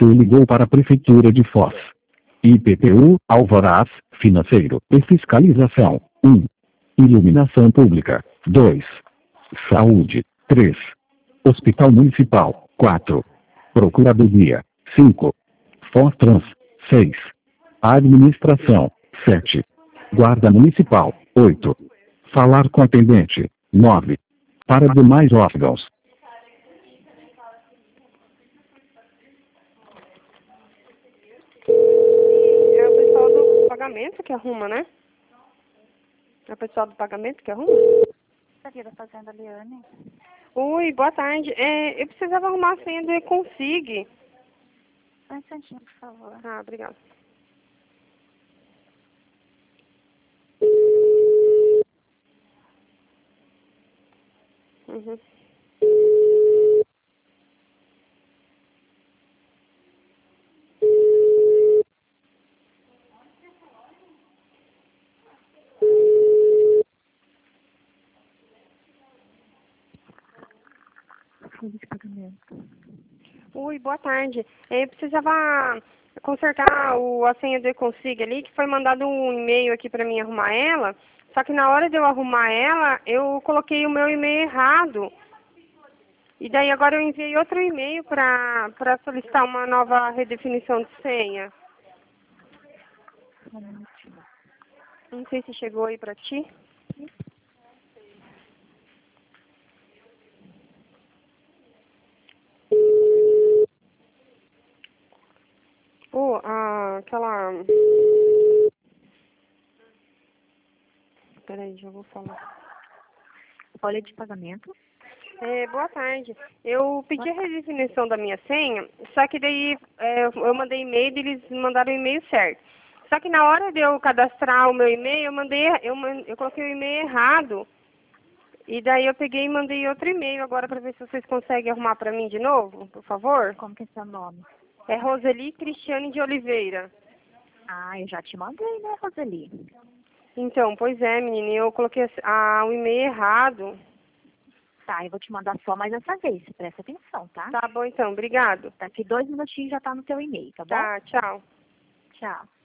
Você ligou para a Prefeitura de Foz. IPTU, Alvarás, Financeiro e Fiscalização. 1. Iluminação Pública. 2. Saúde. 3. Hospital Municipal. 4. Procuradoria. 5. Fostrans. 6. Administração. 7. Guarda Municipal. 8. Falar com atendente. 9. Para demais órgãos. É o pessoal do pagamento que arruma, né? É o pessoal do pagamento que arruma? Aqui da Fazenda Liane. Oi, boa tarde. Eu precisava arrumar a senha do E-Consig. Só um instantinho, por favor. Ah, obrigada. Uhum. Folha de pagamento. Oi, boa tarde. Eu precisava consertar a senha do E-Consig ali, que foi mandado um e-mail aqui para mim arrumar ela. Só que na hora de eu arrumar ela, eu coloquei o meu e-mail errado. E daí agora eu enviei outro e-mail para solicitar uma nova redefinição de senha. Não sei se chegou aí para ti. Aquela... Peraí, já vou falar. Folha de pagamento. Boa tarde. Eu pedi a redefinição da minha senha, só que daí eu mandei e-mail e eles mandaram o e-mail certo. Só que na hora de eu cadastrar o meu e-mail, eu coloquei o e-mail errado. E daí eu peguei e mandei outro e-mail agora para ver se vocês conseguem arrumar para mim de novo, por favor. Como que é seu nome? É Roseli Cristiane de Oliveira. Ah, eu já te mandei, né, Roseli? Então, pois é, menina, eu coloquei o e-mail errado. Tá, eu vou te mandar só mais essa vez. Presta atenção, tá? Tá bom então, obrigado. Daqui 2 minutinhos já tá no teu e-mail, tá bom? Tá, tchau. Tchau.